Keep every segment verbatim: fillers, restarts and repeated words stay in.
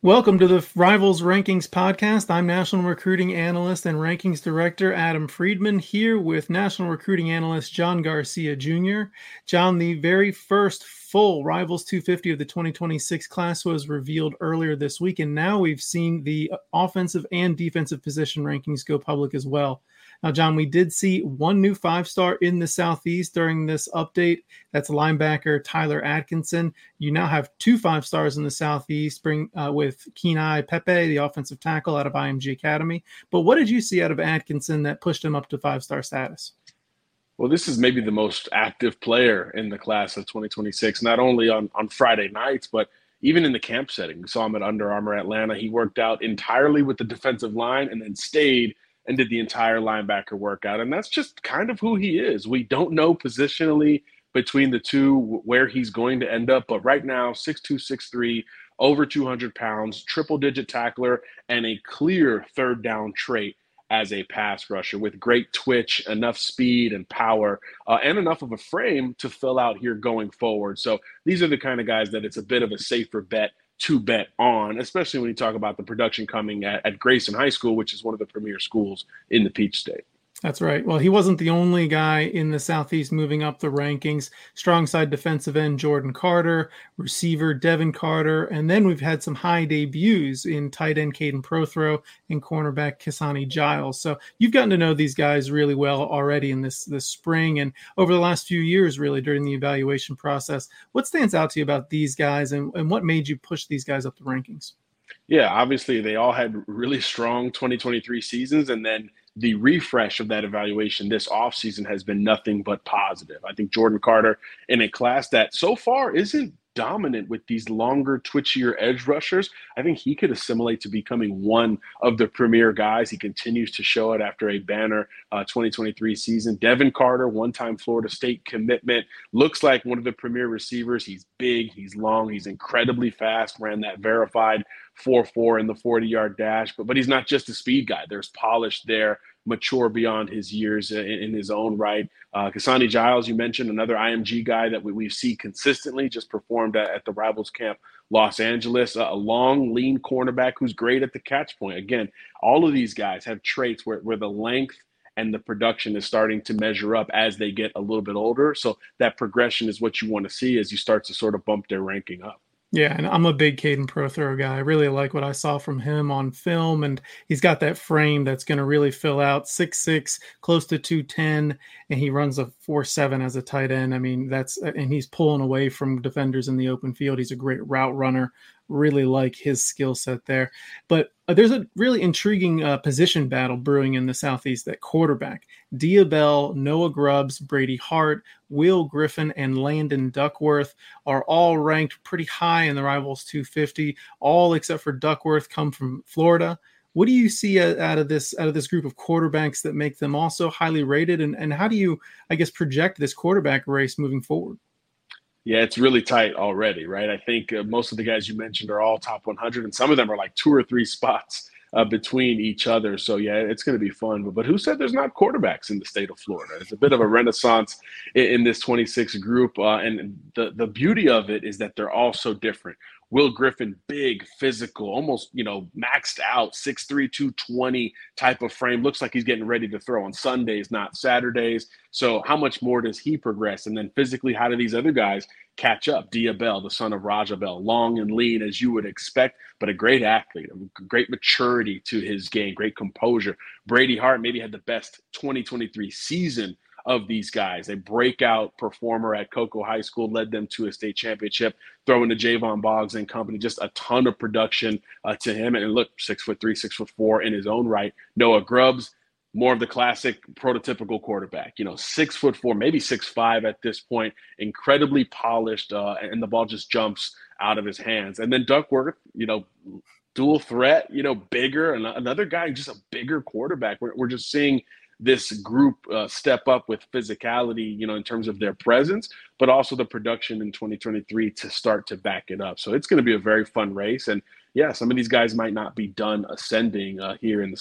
Welcome to the Rivals Rankings podcast. I'm National Recruiting Analyst and Rankings Director Adam Friedman, here with National Recruiting Analyst John Garcia Junior John, the very first full Rivals two fifty of the twenty twenty-six class was revealed earlier this week, and now we've seen the offensive and defensive position rankings go public as well. Now, John, we did see one new five-star in the Southeast during this update. That's linebacker Tyler Atkinson. You now have two five-stars in the Southeast, bring uh, with Kenai Pepe, the offensive tackle out of I M G Academy. But what did you see out of Atkinson that pushed him up to five-star status? Well, this is maybe the most active player in the class of twenty twenty-six, not only on, on Friday nights, but even in the camp setting. We saw him at Under Armour Atlanta. He worked out entirely with the defensive line and then stayed and did the entire linebacker workout. And that's just kind of who he is. We don't know positionally between the two where he's going to end up, but right now, six two, six three, over two hundred pounds, triple-digit tackler, and a clear third down trait as a pass rusher with great twitch, enough speed and power, uh, and enough of a frame to fill out here going forward. So these are the kind of guys that it's a bit of a safer bet to bet on, especially when you talk about the production coming at, at Grayson High School, which is one of the premier schools in the Peach State. That's right. Well, he wasn't the only guy in the Southeast moving up the rankings. Strong side defensive end Jordan Carter, receiver Devin Carter, and then we've had some high debuts in tight end Caden Prothro and cornerback Kisani Giles. So you've gotten to know these guys really well already in this, this spring and over the last few years, really, during the evaluation process. What stands out to you about these guys, and, and what made you push these guys up the rankings? Yeah, obviously they all had really strong twenty twenty-three seasons, and then the refresh of that evaluation this offseason has been nothing but positive. I think Jordan Carter, in a class that so far isn't dominant with these longer, twitchier edge rushers, I think he could assimilate to becoming one of the premier guys. He continues to show it after a banner uh, twenty twenty-three season. Devin Carter, one-time Florida State commitment, looks like one of the premier receivers. He's big, he's long, he's incredibly fast, ran that verified four four in the forty-yard dash, but, but he's not just a speed guy. There's polish there, mature beyond his years in, in his own right. Uh, Kisani Giles, you mentioned, another I M G guy that we, we see consistently, just performed at, at the Rivals Camp Los Angeles, uh, a long, lean cornerback who's great at the catch point. Again, all of these guys have traits where, where the length and the production is starting to measure up as they get a little bit older. So that progression is what you want to see as you start to sort of bump their ranking up. Yeah, and I'm a big Caden Prothro guy. I really like what I saw from him on film, and he's got that frame that's going to really fill out. six six, close to two ten, and he runs a four seven as a tight end. I mean, that's and he's pulling away from defenders in the open field. He's a great route runner. Really like his skill set there. But uh, there's a really intriguing uh, position battle brewing in the Southeast at quarterback. Dia Bell, Noah Grubbs, Brady Hart, Will Griffin, and Landon Duckworth are all ranked pretty high in the Rivals two fifty. All except for Duckworth come from Florida. What do you see out of this out of this group of quarterbacks that make them also highly rated? And, and how do you, I guess, project this quarterback race moving forward? Yeah, it's really tight already, right? I think uh, most of the guys you mentioned are all top one hundred, and some of them are like two or three spots uh, between each other. So, yeah, it's going to be fun. But, but who said there's not quarterbacks in the state of Florida? It's a bit of a renaissance in, in this twenty-six group. Uh, and the, the beauty of it is that they're all so different. Will Griffin, big, physical, almost, you know, maxed out, six three, two twenty type of frame. Looks like he's getting ready to throw on Sundays, not Saturdays. So how much more does he progress? And then physically, how do these other guys catch up? Dia Bell, the son of Raja Bell, long and lean as you would expect, but a great athlete, a great maturity to his game, great composure. Brady Hart maybe had the best twenty twenty-three season of these guys. A breakout performer at Cocoa High School, led them to a state championship, throwing to Javon Boggs and company, just a ton of production uh, to him. And look, six foot three, six foot four in his own right. Noah Grubbs, more of the classic prototypical quarterback, you know, six foot four, maybe six five at this point, incredibly polished, uh, and the ball just jumps out of his hands. And then Duckworth, you know, dual threat, you know, bigger, and another guy, just a bigger quarterback. We're, we're just seeing this group uh, step up with physicality, you know, in terms of their presence, but also the production in twenty twenty-three to start to back it up. So it's going to be a very fun race. And yeah, some of these guys might not be done ascending uh, here in the South.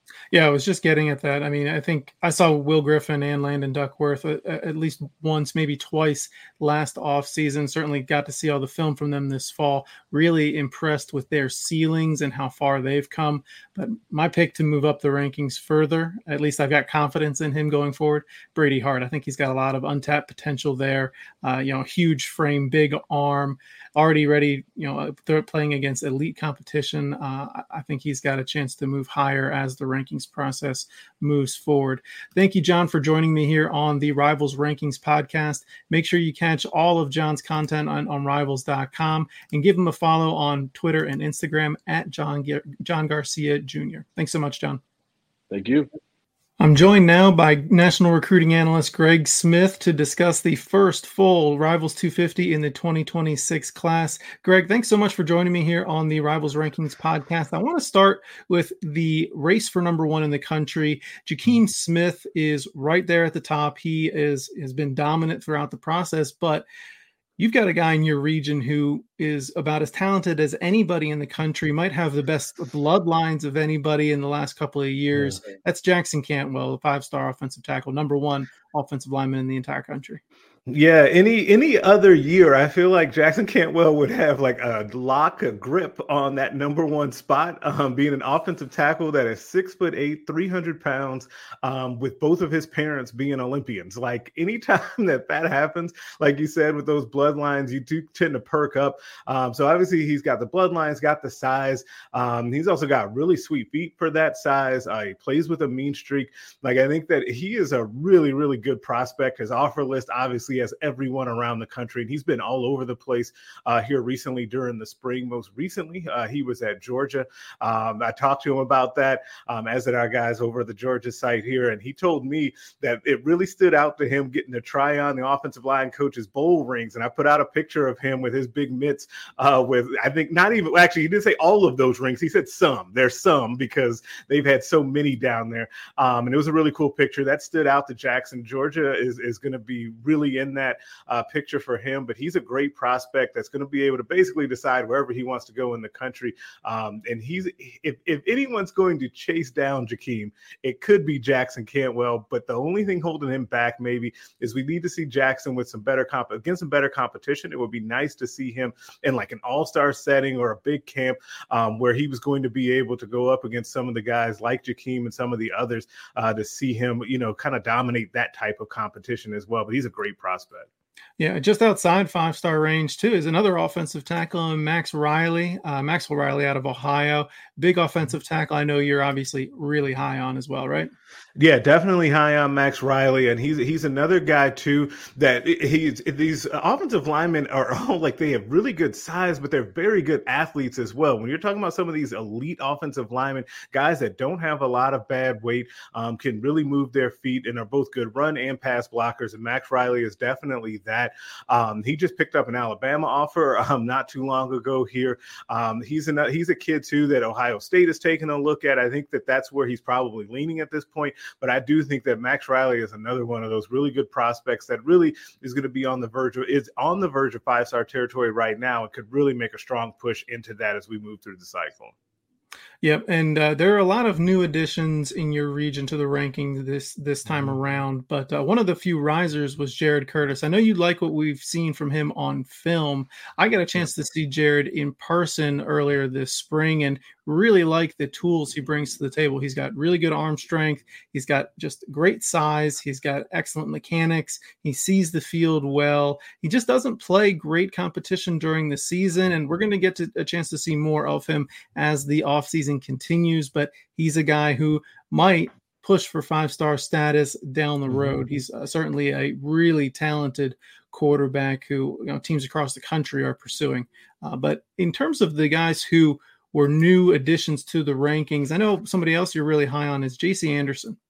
Yeah, I was just getting at that. I mean, I think I saw Will Griffin and Landon Duckworth at, at least once, maybe twice last offseason. Certainly got to see all the film from them this fall. Really impressed with their ceilings and how far they've come. But my pick to move up the rankings further, at least I've got confidence in him going forward, Brady Hart. I think he's got a lot of untapped potential there. Uh, you know, huge frame, big arm, already ready, you know, they're playing against elite competition. Uh, I think he's got a chance to move higher as the rankings process moves forward. Thank you, John, for joining me here on the Rivals Rankings podcast. Make sure you catch all of John's content on, on rivals dot com and give him a follow on Twitter and Instagram at John, John Garcia Junior Thanks so much, John. Thank you. I'm joined now by national recruiting analyst Greg Smith to discuss the first full Rivals two fifty in the twenty twenty-six class. Greg, thanks so much for joining me here on the Rivals Rankings podcast. I want to start with the race for number one in the country. Jakeem Smith is right there at the top. He is has been dominant throughout the process, but you've got a guy in your region who is about as talented as anybody in the country, might have the best bloodlines of anybody in the last couple of years. Yeah. That's Jackson Cantwell, a five-star offensive tackle, number one offensive lineman in the entire country. Yeah, any any other year, I feel like Jackson Cantwell would have like a lock, a grip on that number one spot, um, being an offensive tackle that is six foot eight, three hundred pounds, um, with both of his parents being Olympians. Like anytime that that happens, like you said, with those bloodlines, you do tend to perk up. Um, so obviously he's got the bloodlines, got the size. Um, he's also got really sweet feet for that size. Uh, he plays with a mean streak. Like I think that he is a really, really good prospect. His offer list obviously has everyone around the country, and he's been all over the place uh, here recently during the spring. Most recently, uh, he was at Georgia. Um, I talked to him about that, um, as did our guys over at the Georgia site here, and he told me that it really stood out to him getting to try on the offensive line coach's bowl rings. And I put out a picture of him with his big mitts uh, with, I think not even, actually, he didn't say all of those rings. He said some. There's some because they've had so many down there. Um, and it was a really cool picture that stood out to Jackson. Georgia is, is going to be really in that uh, picture for him, but he's a great prospect that's going to be able to basically decide wherever he wants to go in the country. Um, and he's, if, if anyone's going to chase down Jakeem, it could be Jackson Cantwell, but the only thing holding him back maybe is we need to see Jackson with some better comp against some better competition. It would be nice to see him in like an all-star setting or a big camp um, where he was going to be able to go up against some of the guys like Jakeem and some of the others uh, to see him, you know, kind of dominate that type of competition as well. But he's a great prospect. Yeah, just outside five-star range, too, is another offensive tackle, Max Riley, uh, Maxwell Riley out of Ohio. Big offensive tackle. I know you're obviously really high on as well, right? Yeah, definitely high on Max Riley. And he's he's another guy, too, that he's these offensive linemen are all like they have really good size, but they're very good athletes as well. When you're talking about some of these elite offensive linemen, guys that don't have a lot of bad weight, um, can really move their feet and are both good run and pass blockers. And Max Riley is definitely that. Um, he just picked up an Alabama offer um, not too long ago here. Um, he's, an, he's a kid, too, that Ohio State is taking a look at. I think that that's where he's probably leaning at this point. But I do think that Max Riley is another one of those really good prospects that really is going to be on the verge of, is on the verge of five-star territory right now and could really make a strong push into that as we move through the cycle. Yep, and uh, there are a lot of new additions in your region to the ranking this this time around, but uh, one of the few risers was Jared Curtis. I know you like what we've seen from him on film. I got a chance to see Jared in person earlier this spring and really like the tools he brings to the table. He's got really good arm strength. He's got just great size. He's got excellent mechanics. He sees the field well. He just doesn't play great competition during the season, and we're going to get to a chance to see more of him as the offseason continues, but he's a guy who might push for five-star status down the road. Mm-hmm. He's uh, certainly a really talented quarterback who, you know, teams across the country are pursuing. Uh, but in terms of the guys who were new additions to the rankings, I know somebody else you're really high on is J C Anderson.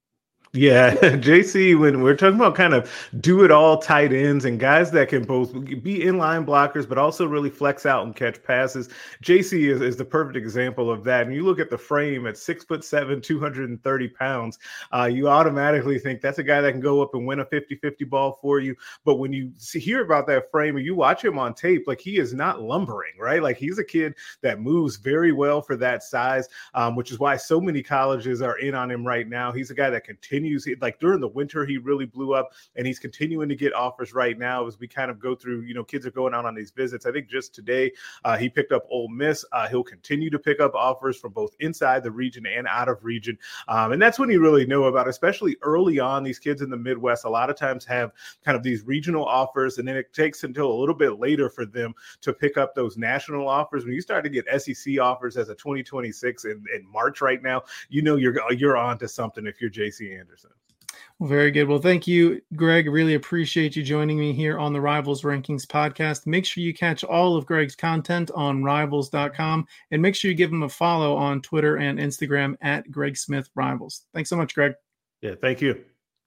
Yeah, J C, when we're talking about kind of do it all tight ends and guys that can both be inline blockers, but also really flex out and catch passes, J C is, is the perfect example of that. And you look at the frame at six foot seven, two hundred thirty pounds, uh, you automatically think that's a guy that can go up and win a fifty-fifty ball for you. But when you see, hear about that frame and you watch him on tape, like he is not lumbering, right? Like he's a kid that moves very well for that size, um, which is why so many colleges are in on him right now. He's a guy that continues. Like during the winter, he really blew up, and he's continuing to get offers right now as we kind of go through, you know, kids are going out on these visits. I think just today uh, he picked up Ole Miss. Uh, he'll continue to pick up offers from both inside the region and out of region. Um, and that's when you really know about, especially early on, these kids in the Midwest a lot of times have kind of these regional offers, and then it takes until a little bit later for them to pick up those national offers. When you start to get S E C offers as a twenty twenty-six in, in March right now, you know you're you're on to something if you're J C Anderson. Well, very good. Well, thank you, Greg. Really appreciate you joining me here on the Rivals Rankings podcast. Make sure you catch all of Greg's content on rivals dot com, and make sure you give him a follow on Twitter and Instagram at Greg Smith Rivals. Thanks so much, Greg. Yeah, thank you.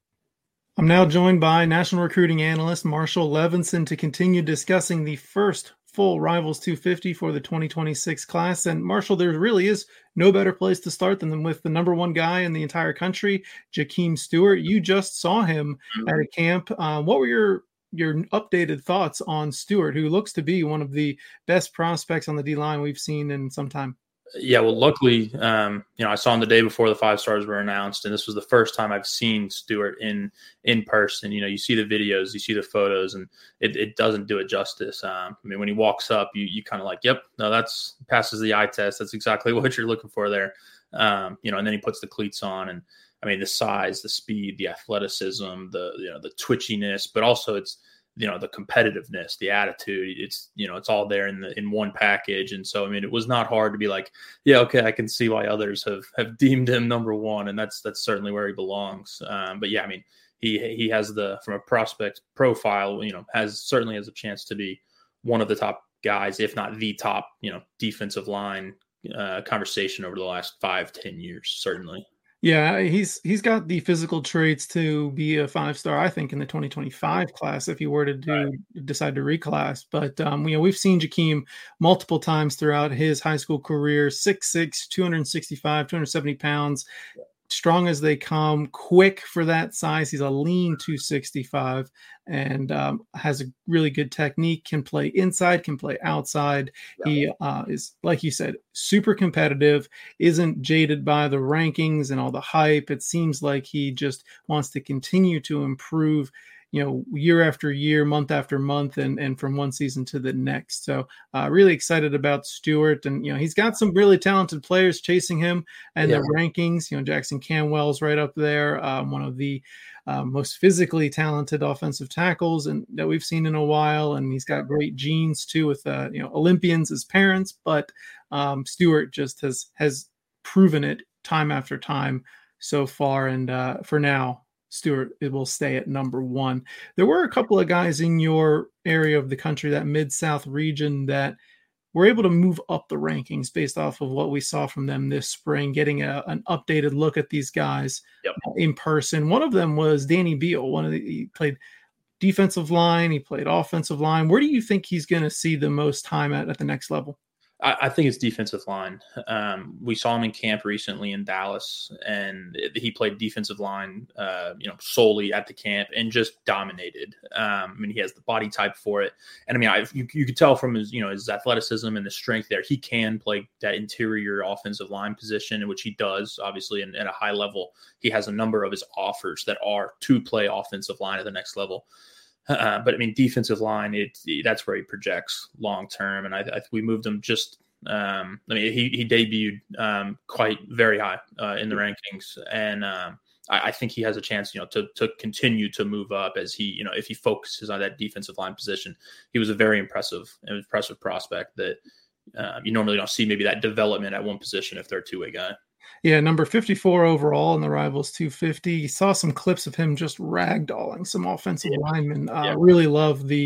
I'm now joined by national recruiting analyst Marshall Levinson to continue discussing the first full Rivals two fifty for the twenty twenty-six class. And Marshall, there really is no better place to start than with the number one guy in the entire country, Jakeem Stewart. You just saw him at a camp. Uh, what were your your updated thoughts on Stewart, who looks to be one of the best prospects on the D-line we've seen in some time? Yeah, well, luckily, um, you know, I saw him the day before the five stars were announced, and this was the first time I've seen Stewart in in person. You know, you see the videos, you see the photos, and it, it doesn't do it justice. Um, I mean, when he walks up, you you kind of like, yep, no, that's passes the eye test. That's exactly what you're looking for there. Um, you know, and then he puts the cleats on, and I mean, the size, the speed, the athleticism, the you know, the twitchiness, but also it's, you know, the competitiveness, the attitude, it's, you know, it's all there in the, in one package. And so, I mean, it was not hard to be like, yeah, okay, I can see why others have, have deemed him number one. And that's, that's certainly where he belongs. Um, but yeah, I mean, he, he has the, from a prospect profile, you know, has certainly has a chance to be one of the top guys, if not the top, you know, defensive line uh, conversation over the last five, ten years, certainly. Yeah, he's he's got the physical traits to be a five-star, I think, in the twenty twenty-five class if he were to do right. decide to reclass. But um, you know, we've seen Jakeem multiple times throughout his high school career, six six, two sixty-five, two hundred seventy pounds, strong as they come, quick for that size. He's a lean two sixty-five and um, has a really good technique, can play inside, can play outside. Yeah. He uh, is, like you said, super competitive, isn't jaded by the rankings and all the hype. It seems like he just wants to continue to improve, you know, year after year, month after month, and, and from one season to the next. So uh, really excited about Stewart. And, you know, he's got some really talented players chasing him and yeah. the rankings. You know, Jackson Canwell's right up there, um, one of the uh, most physically talented offensive tackles and that we've seen in a while. And he's got great genes too with, uh, you know, Olympians as parents. But um, Stewart just has, has proven it time after time so far. And uh, for now, Stewart, it will stay at number one. There were a couple of guys in your area of the country, that Mid-South region, that were able to move up the rankings based off of what we saw from them this spring, getting a, an updated look at these guys yep. in person. One of them was Danny Beal. One of the, he played defensive line, he played offensive line. Where do you think he's going to see the most time at at the next level? I, I think it's defensive line. Um, we saw him in camp recently in Dallas, and he played defensive line, uh, you know, solely at the camp and just dominated. Um, I mean, he has the body type for it, and I mean, I, you, you could tell from his, you know, his athleticism and the strength there, he can play that interior offensive line position, in which he does, obviously, and at a high level. He has a number of his offers that are to play offensive line at the next level. Uh, but I mean, defensive line, it, that's where he projects long term, and I, I we moved him just. Um, I mean, he he debuted um, quite very high uh, in the rankings, and um, I, I think he has a chance, you know, to to continue to move up as he, you know, if he focuses on that defensive line position. He was a very impressive, impressive prospect that uh, you normally don't see maybe that development at one position if they're a two-way guy. Yeah, number fifty-four overall in the Rivals two fifty. Saw some clips of him just ragdolling some offensive yeah. linemen. Uh, yeah. Really love the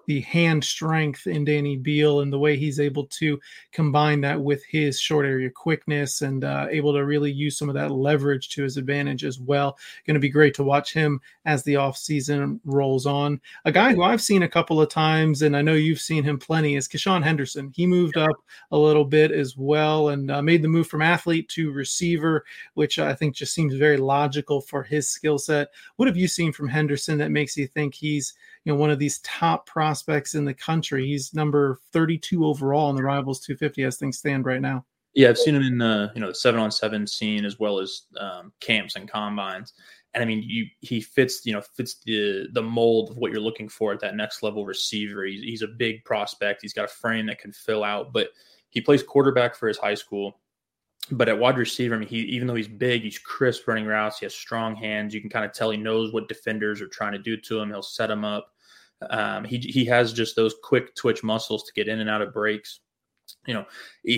the hand strength in Danny Beal and the way he's able to combine that with his short area quickness and uh, able to really use some of that leverage to his advantage as well. Going to be great to watch him as the offseason rolls on. A guy who I've seen a couple of times, and I know you've seen him plenty, is Keshawn Henderson. He moved up a little bit as well and uh, made the move from athlete to receiver, which I think just seems very logical for his skill set. What have you seen from Henderson that makes you think he's, you know, one of these top prospects in the country? He's number thirty-two overall in the Rivals two fifty as things stand right now. Yeah, I've seen him in the, you know, the seven on seven scene as well as um, camps and combines. And I mean, you, he fits, you know, fits the the mold of what you're looking for at that next level receiver. He's, he's a big prospect. He's got a frame that can fill out, but he plays quarterback for his high school. But at wide receiver, I mean, he, even though he's big, he's crisp running routes. He has strong hands. You can kind of tell he knows what defenders are trying to do to him. He'll set him up. Um, he he has just those quick twitch muscles to get in and out of breaks. You know,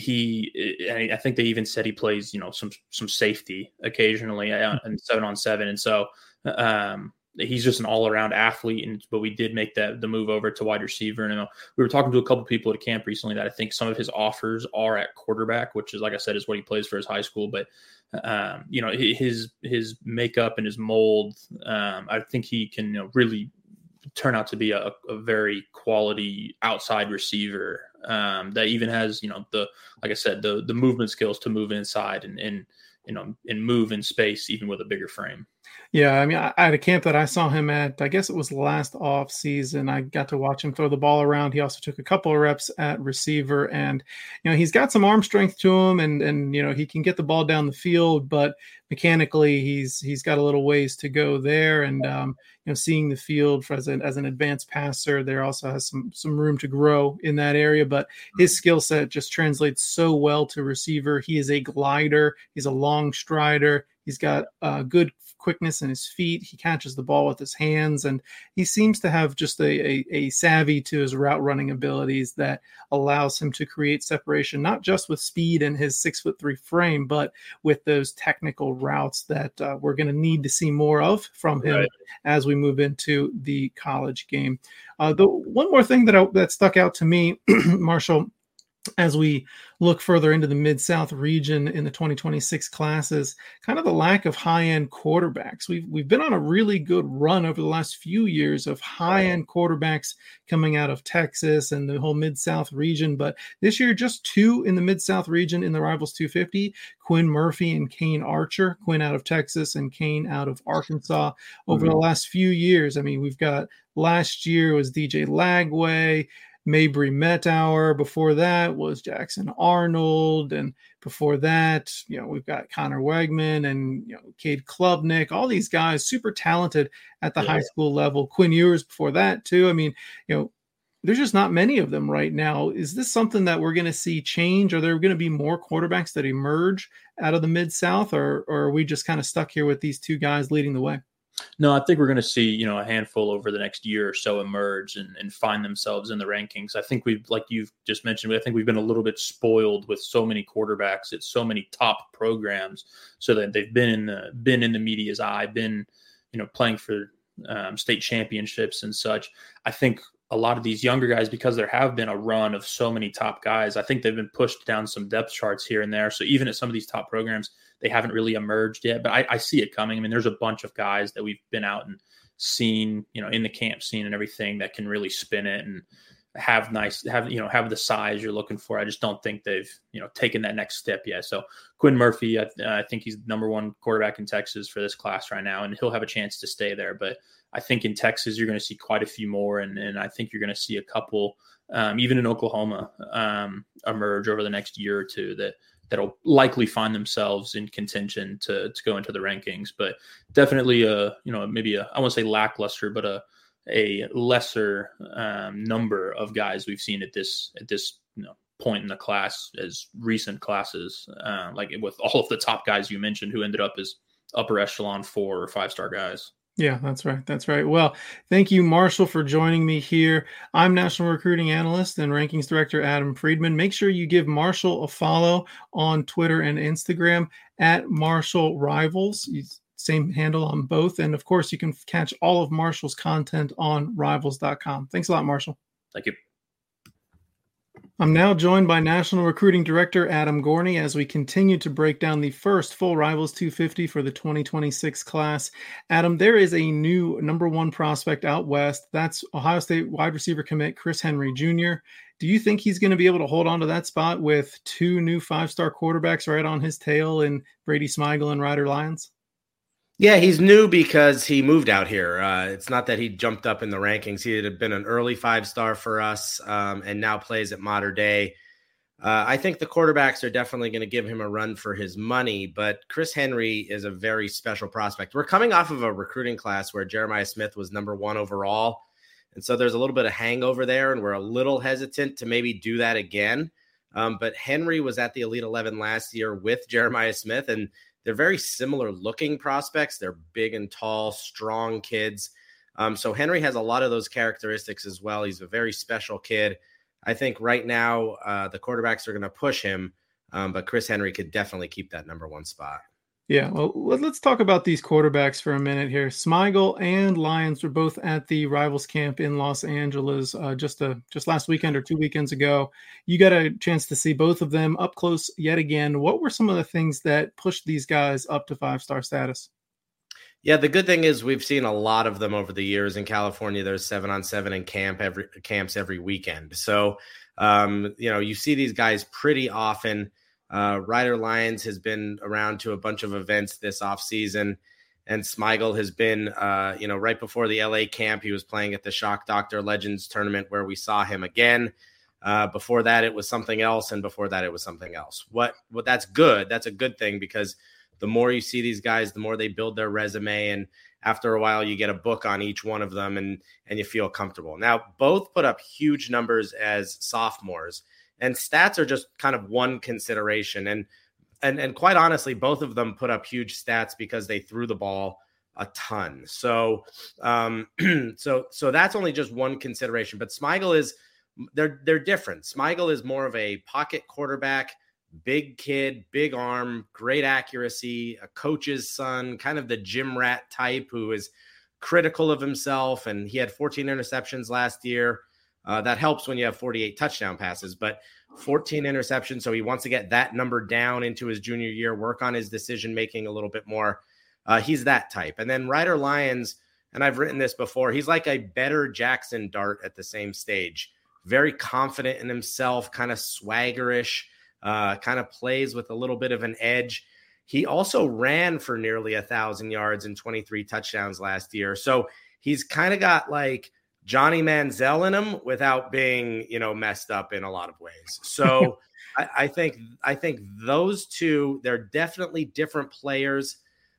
he, I think they even said he plays, you know, some, some safety occasionally and seven on seven. And so um, he's just an all around athlete. And, but we did make that the move over to wide receiver. And you know, we were talking to a couple of people at a camp recently that I think some of his offers are at quarterback, which is, like I said, is what he plays for his high school. But, um, you know, his, his makeup and his mold, um, I think he can, you know, really turn out to be a, a very quality outside receiver um, that even has, you know, the, like I said, the, the movement skills to move inside and, and, you know, and move in space, even with a bigger frame. Yeah, I mean, I, I had a camp that I saw him at, I guess it was last off season. I got to watch him throw the ball around. He also took a couple of reps at receiver, and, you know, he's got some arm strength to him, and, and, you know, he can get the ball down the field, but mechanically he's, he's got a little ways to go there. And, um, you know, seeing the field for, as an, as an advanced passer, there also has some, some room to grow in that area, but his skill set just translates so well to receiver. He is a glider. He's a long strider. He's got uh, good quickness in his feet. He catches the ball with his hands, and he seems to have just a, a, a savvy to his route running abilities that allows him to create separation, not just with speed and his six foot three frame, but with those technical routes that uh, we're going to need to see more of from him right. as we move into the college game. Uh, the one more thing that I, that stuck out to me, Marshall, as we look further into the Mid-South region in the twenty twenty-six classes, kind of the lack of high-end quarterbacks. We've, we've been on a really good run over the last few years of high-end quarterbacks coming out of Texas and the whole Mid-South region. But this year, just two in the Mid-South region in the Rivals two fifty, Quinn Murphy and Kane Archer, Quinn out of Texas and Kane out of Arkansas. Over mm-hmm. the last few years, I mean, we've got last year was D J Lagway, Mabry Metauer. Before that was Jackson Arnold. And before that, you know, we've got Connor Wegman and, you know, Cade Klubnik, all these guys super talented at the yeah. high school level. Quinn Ewers before that too. I mean, you know, there's just not many of them right now. Is this something that we're going to see change? Are there going to be more quarterbacks that emerge out of the Mid-South, or, or are we just kind of stuck here with these two guys leading the way? No, I think we're going to see, you know, a handful over the next year or so emerge and, and find themselves in the rankings. I think we've, like you've just mentioned, I think we've been a little bit spoiled with so many quarterbacks at so many top programs, so that they've been in the been in the media's eye, been, you know, playing for um, state championships and such. I think a lot of these younger guys, because there have been a run of so many top guys, I think they've been pushed down some depth charts here and there. So even at some of these top programs, they haven't really emerged yet, but I, I see it coming. I mean, there's a bunch of guys that we've been out and seen, you know, in the camp scene and everything that can really spin it and have nice, have, you know, have the size you're looking for. I just don't think they've, you know, taken that next step yet. So Quinn Murphy, I, I think he's number one quarterback in Texas for this class right now, and he'll have a chance to stay there. But I think in Texas, you're going to see quite a few more. And, and I think you're going to see a couple, um, even in Oklahoma, um, emerge over the next year or two that, that'll likely find themselves in contention to to go into the rankings. But definitely a, you know, maybe a, I won't say lackluster, but a, a lesser um, number of guys we've seen at this, at this, you know, point in the class as recent classes, uh, like with all of the top guys you mentioned who ended up as upper echelon four or five star guys. Yeah, that's right. That's right. Well, thank you, Marshall, for joining me here. I'm National Recruiting Analyst and Rankings Director Adam Friedman. Make sure you give Marshall a follow on Twitter and Instagram at Marshall Rivals. Same handle on both. And of course, you can catch all of Marshall's content on rivals dot com. Thanks a lot, Marshall. Thank you. I'm now joined by National Recruiting Director Adam Gorney as we continue to break down the first full Rivals two fifty for the twenty twenty-six class. Adam, there is a new number one prospect out west. That's Ohio State wide receiver commit Chris Henry Junior Do you think he's going to be able to hold on to that spot with two new five-star quarterbacks right on his tail in Brady Smigel and Ryder Lyons? Yeah, he's new because he moved out here. Uh, it's not that he jumped up in the rankings. He had been an early five-star for us um, and now plays at Mater Dei. Uh, I think the quarterbacks are definitely going to give him a run for his money, but Chris Henry is a very special prospect. We're coming off of a recruiting class where Jeremiah Smith was number one overall, and so there's a little bit of hangover there, and we're a little hesitant to maybe do that again. Um, but Henry was at the Elite eleven last year with Jeremiah Smith, and they're very similar looking prospects. They're big and tall, strong kids. Um, so Henry has a lot of those characteristics as well. He's a very special kid. I think right now uh, the quarterbacks are going to push him, um, but Chris Henry could definitely keep that number one spot. Yeah, well, let's talk about these quarterbacks for a minute here. Smigel and Lyons were both at the Rivals camp in Los Angeles uh, just a, just last weekend or two weekends ago. You got a chance to see both of them up close yet again. What were some of the things that pushed these guys up to five-star status? Yeah, the good thing is we've seen a lot of them over the years. In California, there's seven on seven in camp every camps every weekend. So, um, you know, you see these guys pretty often. Uh, Ryder Lyons has been around to a bunch of events this offseason, and Smigel has been, uh, you know, right before the L A camp, he was playing at the Shock Doctor Legends tournament where we saw him again. Uh, before that, it was something else, and before that, it was something else. What, what that's good. That's a good thing because the more you see these guys, the more they build their resume, and after a while, you get a book on each one of them, and and you feel comfortable. Now, both put up huge numbers as sophomores. And stats are just kind of one consideration. And, and, and quite honestly, both of them put up huge stats because they threw the ball a ton. So, um, so, so that's only just one consideration, but Smigel is, they're, they're different. Smigel is more of a pocket quarterback, big kid, big arm, great accuracy, a coach's son, kind of the gym rat type who is critical of himself. And he had fourteen interceptions last year. Uh, that helps when you have forty-eight touchdown passes, but fourteen interceptions. So he wants to get that number down into his junior year, work on his decision-making a little bit more. Uh, he's that type. And then Ryder Lyons, and I've written this before, he's like a better Jackson Dart at the same stage. Very confident in himself, kind of swaggerish, uh, kind of plays with a little bit of an edge. He also ran for nearly a thousand yards and twenty-three touchdowns last year. So he's kind of got like Johnny Manziel in him without being, you know, messed up in a lot of ways. So I, I think, I think those two, they're definitely different players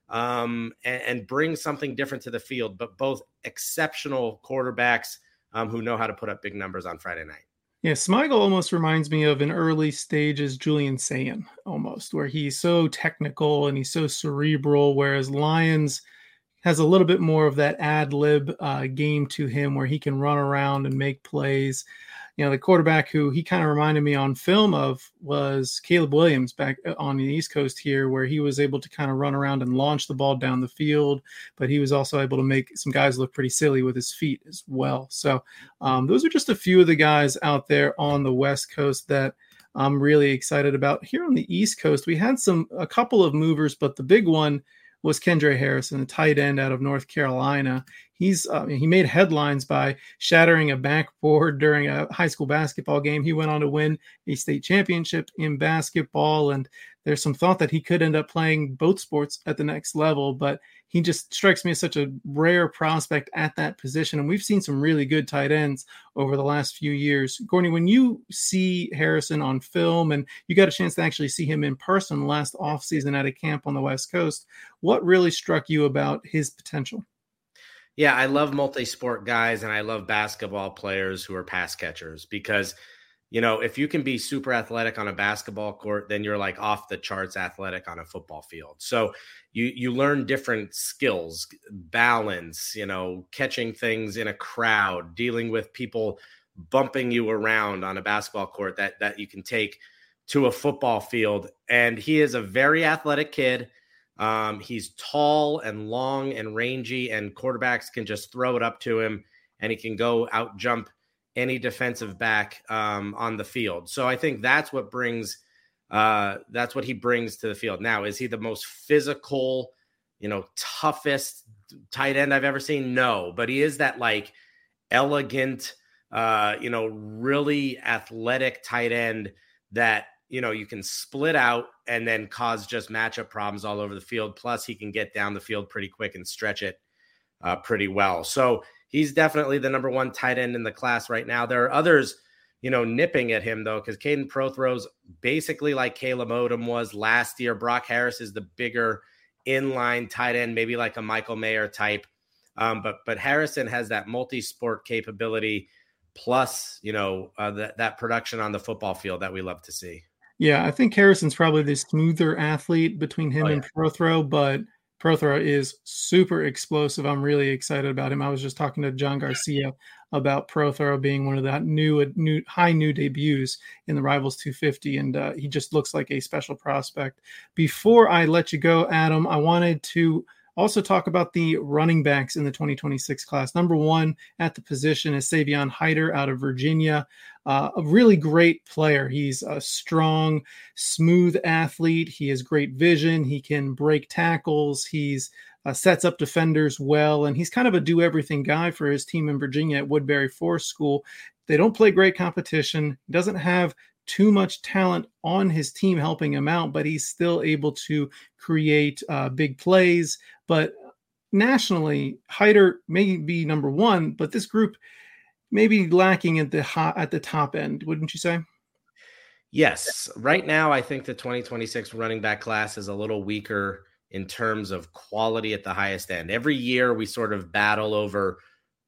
um, and, and bring something different to the field, but both exceptional quarterbacks um, who know how to put up big numbers on Friday night. Yeah, Smigel almost reminds me of an early stages Julian Sayin almost, where he's so technical and he's so cerebral, whereas Lyons has a little bit more of that ad lib uh, game to him where he can run around and make plays. You know, the quarterback who he kind of reminded me on film of was Caleb Williams back on the East Coast here, where he was able to kind of run around and launch the ball down the field, but he was also able to make some guys look pretty silly with his feet as well. So um, those are just a few of the guys out there on the West Coast that I'm really excited about. Here on the East Coast, we had some a couple of movers, but the big one was Kendra Harrison, a tight end out of North Carolina. He's uh, he made headlines by shattering a backboard during a high school basketball game. He went on to win a state championship in basketball, and there's some thought that he could end up playing both sports at the next level, but he just strikes me as such a rare prospect at that position. And we've seen some really good tight ends over the last few years. Gorney, when you see Harrison on film and you got a chance to actually see him in person last offseason at a camp on the West Coast, what really struck you about his potential? Yeah, I love multi-sport guys, and I love basketball players who are pass catchers because, you know, if you can be super athletic on a basketball court, then you're like off the charts athletic on a football field. So you you learn different skills, balance, you know, catching things in a crowd, dealing with people bumping you around on a basketball court that that you can take to a football field. And he is a very athletic kid. Um, he's tall and long and rangy, and quarterbacks can just throw it up to him, and he can go out jump any defensive back um, on the field. So I think that's what brings uh, that's what he brings to the field. Now, is he the most physical, you know, toughest tight end I've ever seen? No, but he is that like elegant, uh, you know, really athletic tight end that, you know, you can split out and then cause just matchup problems all over the field. Plus, he can get down the field pretty quick and stretch it uh, pretty well. So he's definitely the number one tight end in the class right now. There are others, you know, nipping at him, though, because Caden Prothrow's basically like Caleb Odom was last year. Brock Harris is the bigger inline tight end, maybe like a Michael Mayer type. Um, but but Harrison has that multi-sport capability plus, you know, uh, that, that production on the football field that we love to see. Yeah, I think Harrison's probably the smoother athlete between him oh, and yeah. Prothrow, but Prothrow is super explosive. I'm really excited about him. I was just talking to John Garcia about Prothrow being one of the new, new high new debuts in the Rivals two fifty, and uh, he just looks like a special prospect. Before I let you go, Adam, I wanted to also talk about the running backs in the twenty twenty-six class. Number one at the position is Savion Hyder out of Virginia. Uh, a really great player. He's a strong, smooth athlete. He has great vision. He can break tackles. He's uh, sets up defenders well, and he's kind of a do-everything guy for his team in Virginia at Woodbury Forest School. They don't play great competition. He doesn't have too much talent on his team helping him out, but he's still able to create uh, big plays. But nationally, Hyder may be number one, but this group may be lacking at the hot, at the top end, wouldn't you say? Yes. Right now, I think the twenty twenty-six running back class is a little weaker in terms of quality at the highest end. Every year, we sort of battle over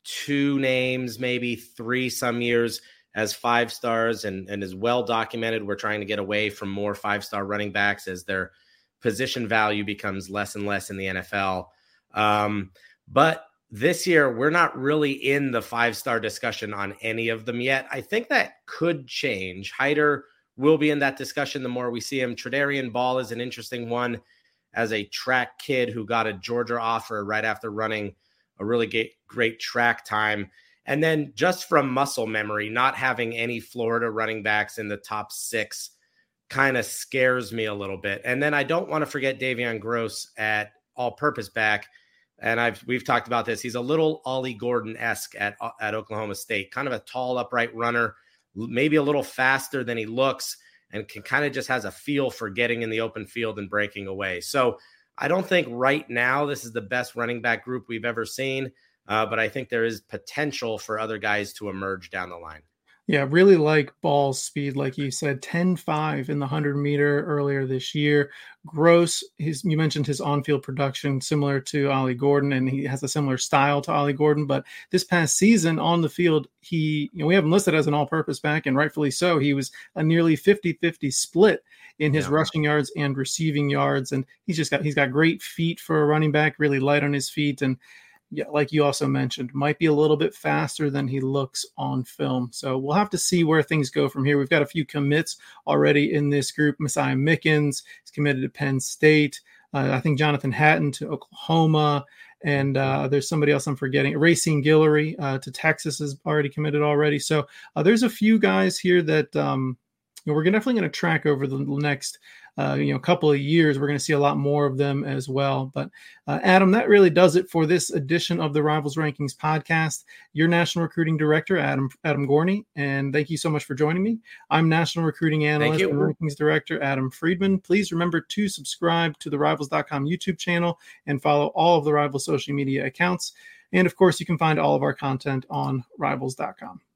two names, maybe three some years as five stars, and, and is well documented. We're trying to get away from more five-star running backs as their position value becomes less and less in the N F L. Um, but this year, we're not really in the five-star discussion on any of them yet. I think that could change. Hyder will be in that discussion the more we see him. Tredarian Ball is an interesting one as a track kid who got a Georgia offer right after running a really great, great track time. And then just from muscle memory, not having any Florida running backs in the top six kind of scares me a little bit. And then I don't want to forget Davion Gross at all-purpose back. And I've we've talked about this. He's a little Ollie Gordon-esque at, at Oklahoma State, kind of a tall, upright runner, maybe a little faster than he looks, and can kind of just has a feel for getting in the open field and breaking away. So I don't think right now this is the best running back group we've ever seen. Uh, but I think there is potential for other guys to emerge down the line. Yeah, really like Ball's speed, like you said, ten five in the one hundred meter earlier this year. Gross, his, you mentioned his on-field production similar to Ollie Gordon, and he has a similar style to Ollie Gordon. But this past season on the field, he you know, we have him listed as an all-purpose back, and rightfully so. He was a nearly fifty-fifty split in his yeah. rushing yards and receiving yards, and he's just got he's got great feet for a running back, really light on his feet, and yeah, like you also mentioned, might be a little bit faster than he looks on film. So we'll have to see where things go from here. We've got a few commits already in this group. Messiah Mickens is committed to Penn State. Uh, I think Jonathan Hatton to Oklahoma. And uh, there's somebody else I'm forgetting. Racine Guillory uh, to Texas is already committed already. So uh, there's a few guys here that um, you know, we're definitely going to track over the next Uh, you know, couple of years. We're going to see a lot more of them as well. But uh, Adam, that really does it for this edition of the Rivals Rankings podcast. Your National Recruiting Director, Adam Adam Gorney, and thank you so much for joining me. I'm National Recruiting Analyst and Rankings Director Adam Friedman. Please remember to subscribe to the Rivals dot com YouTube channel and follow all of the Rivals social media accounts. And of course, you can find all of our content on Rivals dot com.